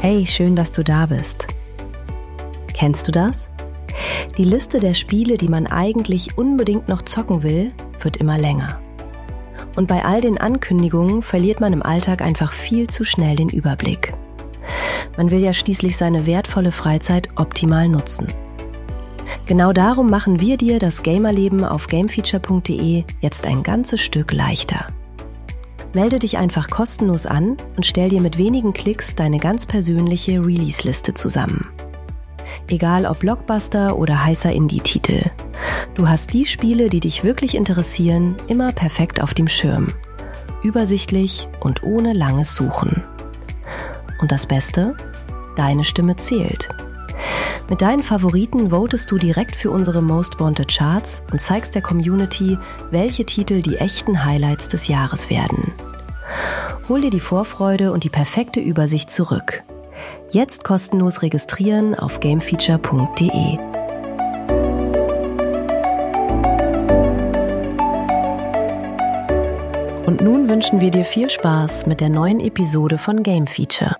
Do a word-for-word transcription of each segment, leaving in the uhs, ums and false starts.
Hey, schön, dass du da bist. Kennst du das? Die Liste der Spiele, die man eigentlich unbedingt noch zocken will, wird immer länger. Und bei all den Ankündigungen verliert man im Alltag einfach viel zu schnell den Überblick. Man will ja schließlich seine wertvolle Freizeit optimal nutzen. Genau darum machen wir dir das Gamerleben auf gamefeature punkt de jetzt ein ganzes Stück leichter. Melde dich einfach kostenlos an und stell dir mit wenigen Klicks deine ganz persönliche Release-Liste zusammen. Egal ob Blockbuster oder heißer Indie-Titel. Du hast die Spiele, die dich wirklich interessieren, immer perfekt auf dem Schirm. Übersichtlich und ohne langes Suchen. Und das Beste? Deine Stimme zählt. Mit deinen Favoriten votest du direkt für unsere Most Wanted Charts und zeigst der Community, welche Titel die echten Highlights des Jahres werden. Hol dir die Vorfreude und die perfekte Übersicht zurück. Jetzt kostenlos registrieren auf gamefeature punkt de. Und nun wünschen wir dir viel Spaß mit der neuen Episode von Game Feature.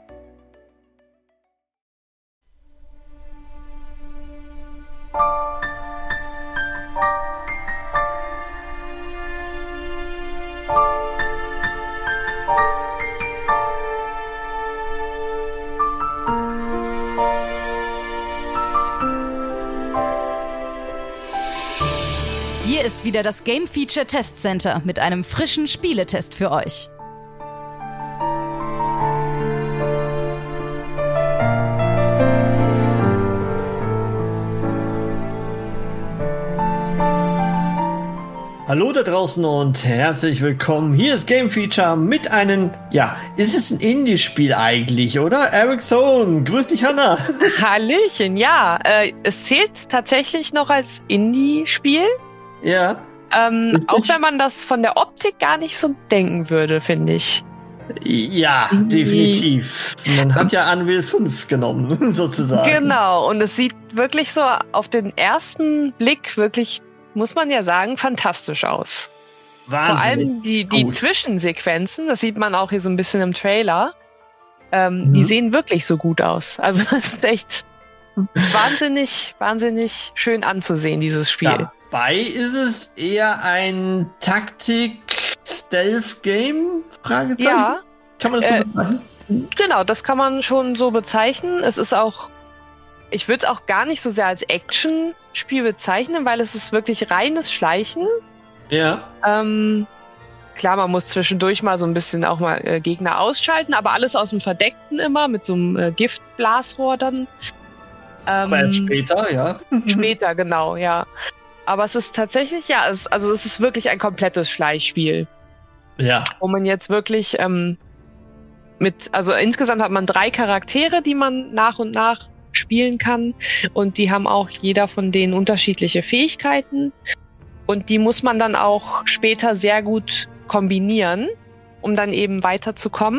Hier ist wieder das Game Feature Test Center mit einem frischen Spieletest für euch. Hallo da draußen und herzlich willkommen. Hier ist Game Feature mit einem, ja, ist es ein Indie-Spiel eigentlich, oder? Eric Zone, grüß dich, Hanna. Hallöchen, ja. Äh, es zählt tatsächlich noch als Indie-Spiel. Ja. Ähm, auch wenn man das von der Optik gar nicht so denken würde, finde ich. Ja, definitiv. Man hat ja Unreal fünf genommen, sozusagen. Genau, und es sieht wirklich so auf den ersten Blick wirklich, muss man ja sagen, fantastisch aus. Wahnsinnig. Vor allem die, die Zwischensequenzen, das sieht man auch hier so ein bisschen im Trailer, ähm, mhm. die sehen wirklich so gut aus. Also das ist echt wahnsinnig, wahnsinnig schön anzusehen, dieses Spiel. Ja. Dabei ist es eher ein Taktik-Stealth-Game? Fragezeichen? Ja. Kann man das so äh, bezeichnen? Genau, das kann man schon so bezeichnen. Es ist auch, ich würde es auch gar nicht so sehr als Action-Spiel bezeichnen, weil es ist wirklich reines Schleichen. Ja. Ähm, klar, man muss zwischendurch mal so ein bisschen auch mal äh, Gegner ausschalten, aber alles aus dem Verdeckten immer, mit so einem äh, Giftblasrohr dann. Ähm, aber erst später, ja. Später, genau, ja. Aber es ist tatsächlich, ja, es, also es ist wirklich ein komplettes Schleichspiel. Ja. Wo man jetzt wirklich ähm, mit, also insgesamt hat man drei Charaktere, die man nach und nach spielen kann. Und die haben auch jeder von denen unterschiedliche Fähigkeiten. Und die muss man dann auch später sehr gut kombinieren, um dann eben weiterzukommen.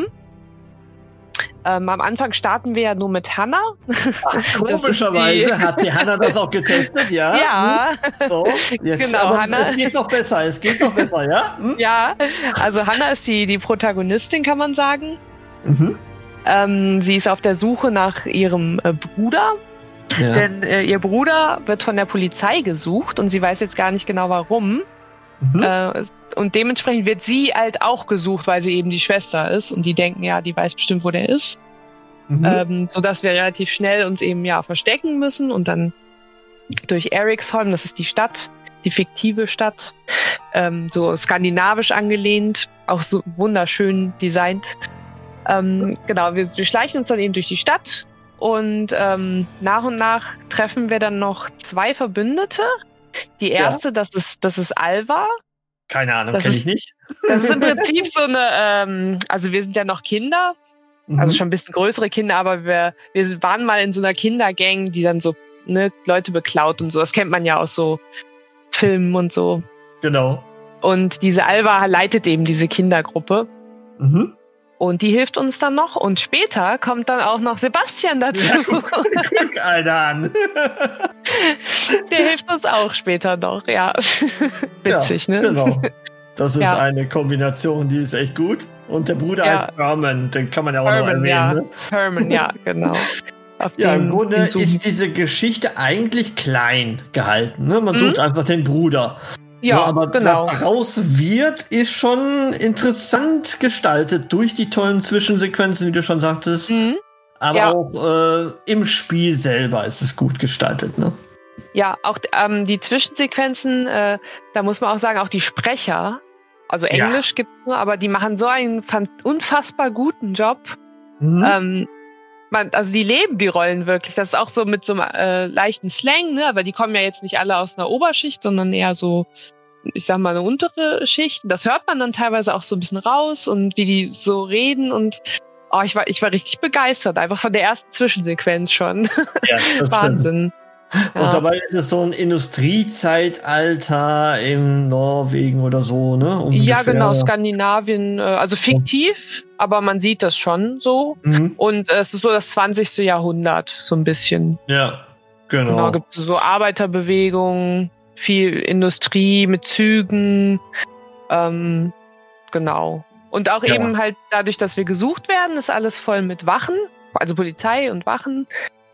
Ähm, am Anfang starten wir ja nur mit Hanna. Ach, komischerweise hat die Hanna das auch getestet, ja? Ja. So, jetzt, genau, aber Hanna. Es geht noch besser, es geht noch besser, ja? Hm? Ja, also Hanna ist die, die Protagonistin, kann man sagen. Mhm. Ähm, sie ist auf der Suche nach ihrem äh, Bruder. Ja. Denn äh, ihr Bruder wird von der Polizei gesucht und sie weiß jetzt gar nicht genau warum. Mhm. Äh, und dementsprechend wird sie halt auch gesucht, weil sie eben die Schwester ist und die denken, ja, die weiß bestimmt, wo der ist. Mhm. Ähm, sodass wir relativ schnell uns eben ja verstecken müssen und dann durch Eriksholm, das ist die Stadt, die fiktive Stadt, ähm, so skandinavisch angelehnt, auch so wunderschön designt. Ähm, genau, wir, wir schleichen uns dann eben durch die Stadt und ähm, nach und nach treffen wir dann noch zwei Verbündete. Die erste, ja. das ist das ist Alva. Keine Ahnung, kenne ich nicht. Das ist im Prinzip so eine, ähm, also wir sind ja noch Kinder, mhm. also schon ein bisschen größere Kinder, aber wir wir waren mal in so einer Kindergang, die dann so ne, Leute beklaut und so. Das kennt man ja aus so Filmen und so. Genau. Und diese Alva leitet eben diese Kindergruppe. Mhm. Und die hilft uns dann noch. Und später kommt dann auch noch Sebastian dazu. Ja, guck, guck Alter an. Der hilft uns auch später noch, ja. Witzig, ja, ne? Genau. Das ist ja. eine Kombination, die ist echt gut. Und der Bruder ja. heißt Herman, den kann man ja auch Herman, noch erwähnen. Ja. Ne? Herman, ja, genau. Auf ja, im Grunde hinzu. ist diese Geschichte eigentlich klein gehalten. Ne? Man mhm. sucht einfach den Bruder. Ja, so, aber genau. was daraus wird, ist schon interessant gestaltet durch die tollen Zwischensequenzen, wie du schon sagtest. Mhm. Aber ja. auch äh, im Spiel selber ist es gut gestaltet, ne? Ja, auch ähm, die Zwischensequenzen, äh, da muss man auch sagen, auch die Sprecher, also Englisch ja. gibt's nur, aber die machen so einen unfassbar guten Job. Mhm. Ähm, man, also die leben die Rollen wirklich. Das ist auch so mit so einem äh, leichten Slang, ne? Aber die kommen ja jetzt nicht alle aus einer Oberschicht, sondern eher so, ich sag mal, eine untere Schicht. Das hört man dann teilweise auch so ein bisschen raus und wie die so reden und oh, ich war, ich war richtig begeistert, einfach von der ersten Zwischensequenz schon. Ja, Wahnsinn. Ja. Und dabei ist es so ein Industriezeitalter in Norwegen oder so, ne? Ungefähr. Ja, genau, Skandinavien, also fiktiv, ja. aber man sieht das schon so. Mhm. Und es ist so das zwanzigste Jahrhundert, so ein bisschen. Ja, genau. Genau, gibt es so Arbeiterbewegung, viel Industrie mit Zügen, ähm, genau. Und auch ja. eben halt dadurch, dass wir gesucht werden, ist alles voll mit Wachen, also Polizei und Wachen.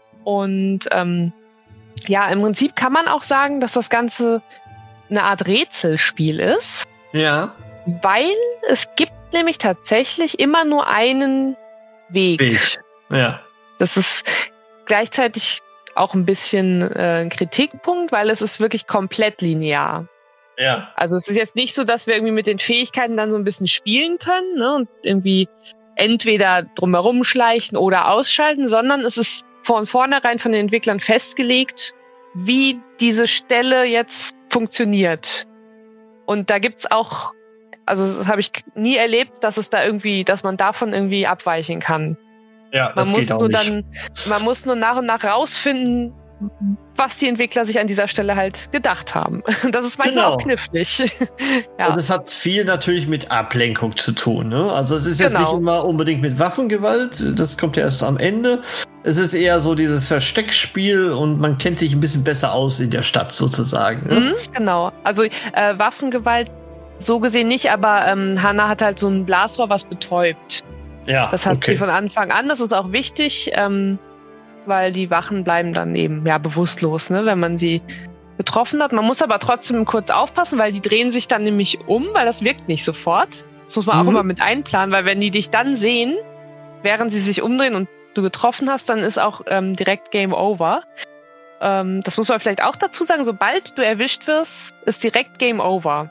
Und ähm, ja, im Prinzip kann man auch sagen, dass das Ganze eine Art Rätselspiel ist. Ja. Weil es gibt nämlich tatsächlich immer nur einen Weg. Weg. Ja. Das ist gleichzeitig auch ein bisschen äh, ein Kritikpunkt, weil es ist wirklich komplett linear. Ja. Also es ist jetzt nicht so, dass wir irgendwie mit den Fähigkeiten dann so ein bisschen spielen können, ne, und irgendwie entweder drumherum schleichen oder ausschalten, sondern es ist von vornherein von den Entwicklern festgelegt, wie diese Stelle jetzt funktioniert. Und da gibt's auch, also das habe ich nie erlebt, dass es da irgendwie, dass man davon irgendwie abweichen kann. Ja, das man geht muss auch nur nicht. Dann, man muss nur nach und nach rausfinden, was die Entwickler sich an dieser Stelle halt gedacht haben. Das ist manchmal genau. auch knifflig. Ja. Und es hat viel natürlich mit Ablenkung zu tun. Ne? Also es ist jetzt genau. nicht immer unbedingt mit Waffengewalt, das kommt ja erst am Ende. Es ist eher so dieses Versteckspiel und man kennt sich ein bisschen besser aus in der Stadt sozusagen. Ne? Mhm, genau. Also äh, Waffengewalt so gesehen nicht, aber ähm, Hannah hat halt so ein Blasrohr, was betäubt. Ja, das hat okay. sie von Anfang an. Das ist auch wichtig, ähm, weil die Wachen bleiben dann eben ja bewusstlos, ne, wenn man sie getroffen hat. Man muss aber trotzdem kurz aufpassen, weil die drehen sich dann nämlich um, weil das wirkt nicht sofort. Das muss man mhm. auch immer mit einplanen, weil wenn die dich dann sehen, während sie sich umdrehen und du getroffen hast, dann ist auch ähm, direkt Game Over. Ähm, das muss man vielleicht auch dazu sagen, sobald du erwischt wirst, ist direkt Game Over.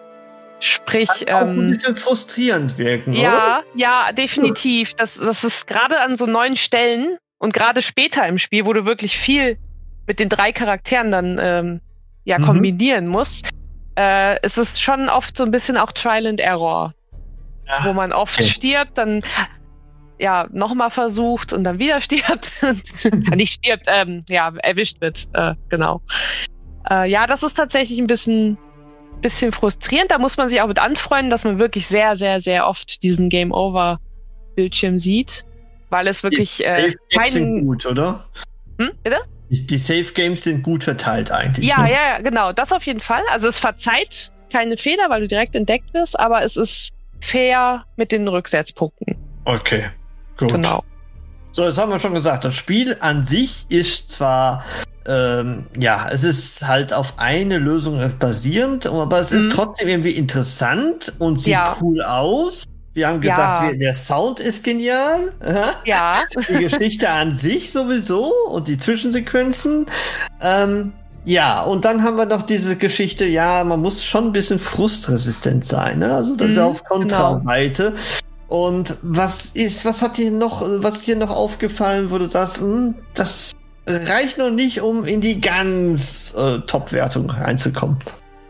Sprich, kann auch ähm, ein bisschen frustrierend wirken, ja, oder? ja, definitiv. Das, das ist gerade an so neuen Stellen und gerade später im Spiel, wo du wirklich viel mit den drei Charakteren dann ähm, ja Mhm. kombinieren musst, äh, ist es schon oft so ein bisschen auch Trial and Error, Ja, wo man oft okay. stirbt, dann ja nochmal versucht und dann wieder stirbt, nicht stirbt, ähm, ja erwischt wird, äh, genau. Äh, ja, das ist tatsächlich ein bisschen bisschen frustrierend. Da muss man sich auch mit anfreunden, dass man wirklich sehr, sehr, sehr oft diesen Game Over Bildschirm sieht, weil es wirklich die äh, Safe Games sind kein gut, oder? hm, bitte? Die, die Safe Games sind gut verteilt eigentlich. Ja, ne? ja, ja, genau, das auf jeden Fall. Also es verzeiht keine Fehler, weil du direkt entdeckt wirst, aber es ist fair mit den Rücksetzpunkten. Okay, gut. Genau. So, jetzt haben wir schon gesagt, das Spiel an sich ist zwar, ähm, ja, es ist halt auf eine Lösung basierend, aber es ist Mhm. trotzdem irgendwie interessant und sieht Ja. cool aus. Wir haben gesagt, Ja. wir, der Sound ist genial. Aha. Ja, Die Geschichte an sich sowieso und die Zwischensequenzen. Ähm, ja, und dann haben wir noch diese Geschichte, ja, man muss schon ein bisschen frustresistent sein, ne? Also das ist Mhm, auf Kontraseite. Und was ist, was hat dir noch, was ist dir noch aufgefallen, wo du sagst, hm, das reicht noch nicht, um in die ganz äh, Top-Wertung reinzukommen?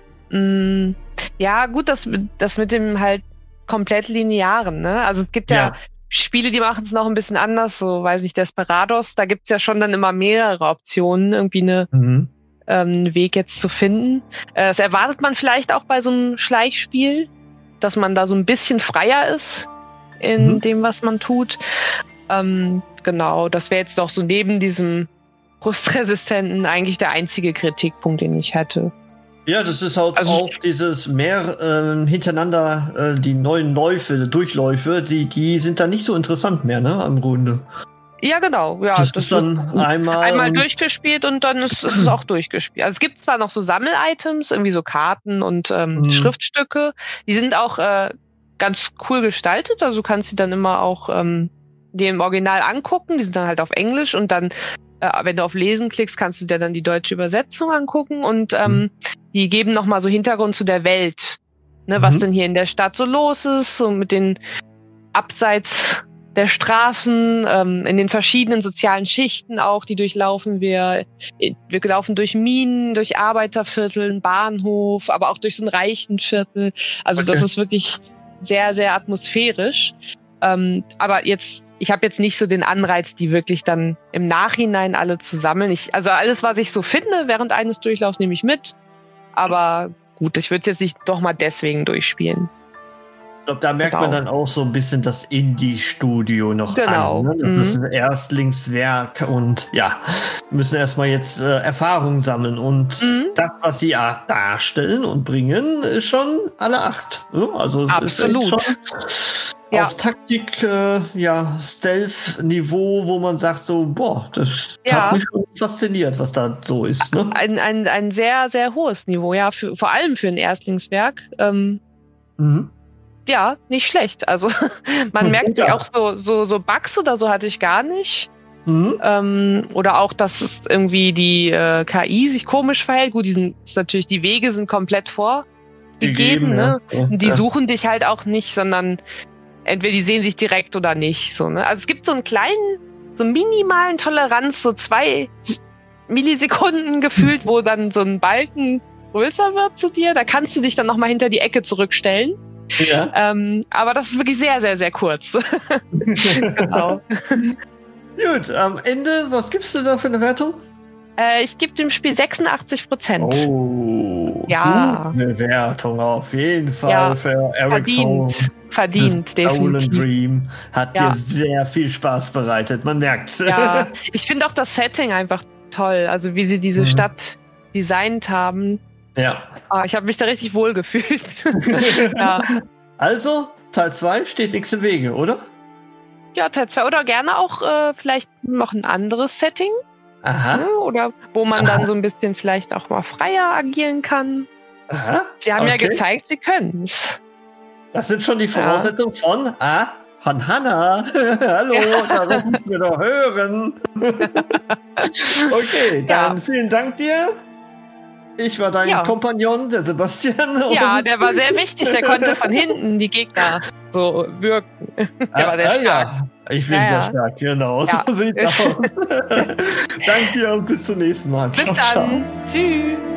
mm, ja, gut, das, das mit dem halt komplett linearen, ne? Also es gibt ja, Ja. Spiele, die machen es noch ein bisschen anders, so weiß ich, Desperados, da gibt's ja schon dann immer mehrere Optionen, irgendwie eine Mhm. ähm, einen Weg jetzt zu finden. Äh, das erwartet man vielleicht auch bei so einem Schleichspiel, dass man da so ein bisschen freier ist in Mhm. dem, was man tut. Ähm, genau, das wäre jetzt doch so neben diesem Frustresistenten eigentlich der einzige Kritikpunkt, den ich hätte. Ja, das ist halt also auch dieses mehr äh, hintereinander, äh, die neuen Läufe, Durchläufe, die, die sind dann nicht so interessant mehr, ne, am Grunde. Ja, genau. Ja, das, das ist dann einmal, einmal und durchgespielt und dann ist, ist es auch durchgespielt. Also es gibt zwar noch so Sammel-Items, irgendwie so Karten und ähm, mhm. Schriftstücke, die sind auch äh, ganz cool gestaltet, also du kannst sie dann immer auch ähm, dir im Original angucken, die sind dann halt auf Englisch und dann, äh, wenn du auf Lesen klickst, kannst du dir dann die deutsche Übersetzung angucken und ähm, mhm. die geben nochmal so Hintergrund zu der Welt, ne, mhm. was denn hier in der Stadt so los ist, so mit den Abseits der Straßen, ähm, in den verschiedenen sozialen Schichten auch, die durchlaufen wir. Wir laufen durch Minen, durch Arbeiterviertel, einen Bahnhof, aber auch durch so ein reichen Viertel. Also okay. das ist wirklich sehr, sehr atmosphärisch. Ähm, aber jetzt, ich habe jetzt nicht so den Anreiz, die wirklich dann im Nachhinein alle zu sammeln. Ich, also alles, was ich so finde während eines Durchlaufs, nehme ich mit. Aber gut, ich würde es jetzt nicht doch mal deswegen durchspielen. Ich glaube, da merkt genau. man dann auch so ein bisschen das Indie-Studio noch genau. an. Ne? Das mhm. ist ein Erstlingswerk und ja, müssen erstmal jetzt äh, Erfahrung sammeln. Und mhm. das, was sie darstellen und bringen, ist schon alle acht. Ne? Also es Absolut. ist schon ja. auf Taktik, äh, ja, Stealth-Niveau, wo man sagt so, boah, das ja. hat mich schon fasziniert, was da so ist. Ne? Ein, ein, ein sehr, sehr hohes Niveau, ja, für, vor allem für ein Erstlingswerk. Ähm, mhm. Ja, nicht schlecht. Also man merkt ja auch so, so, so Bugs oder so hatte ich gar nicht. Mhm. Ähm, oder auch, dass es irgendwie die äh, K I sich komisch verhält. Gut, die sind ist natürlich, die Wege sind komplett vorgegeben, Gegeben, ne? Ja. Und die ja. suchen dich halt auch nicht, sondern entweder die sehen sich direkt oder nicht. So, ne? Also es gibt so einen kleinen, so einen minimalen Toleranz, so zwei Millisekunden gefühlt, wo dann so ein Balken größer wird zu dir. Da kannst du dich dann nochmal hinter die Ecke zurückstellen. Ja. Ähm, aber das ist wirklich sehr, sehr, sehr kurz. Genau. Gut, am Ende, was gibst du da für eine Wertung? Äh, ich gebe dem Spiel sechsundachtzig Prozent. Oh, ja. Gute Wertung auf jeden Fall ja. für Eric's Home. Verdient, definitiv. Stolen Dream hat ja. dir sehr viel Spaß bereitet, man merkt's. Ja, ich finde auch das Setting einfach toll, also wie sie diese mhm. Stadt designt haben. Ja. Oh, ich habe mich da richtig wohl gefühlt. ja. Also, Teil zwei steht nichts im Wege, oder? Ja, Teil zwei oder gerne auch äh, vielleicht noch ein anderes Setting. Aha. Ja, oder wo man Aha. dann so ein bisschen vielleicht auch mal freier agieren kann. Aha. Sie haben okay. ja gezeigt, sie können's. Das sind schon die Voraussetzungen ja. von, ah, von Hannah. Hallo, ja. da rufen wir doch hören. Okay, dann ja. vielen Dank dir. Ich war dein ja. Kompagnon, der Sebastian. Ja, der war sehr wichtig. Der konnte von hinten die Gegner so wirken. Der ah, war sehr ah, stark. Ja. Ich bin ja, sehr ja. stark, genau. Ja. So sieht's aus. Danke dir und bis zum nächsten Mal. Bis ciao, dann. ciao. Tschüss.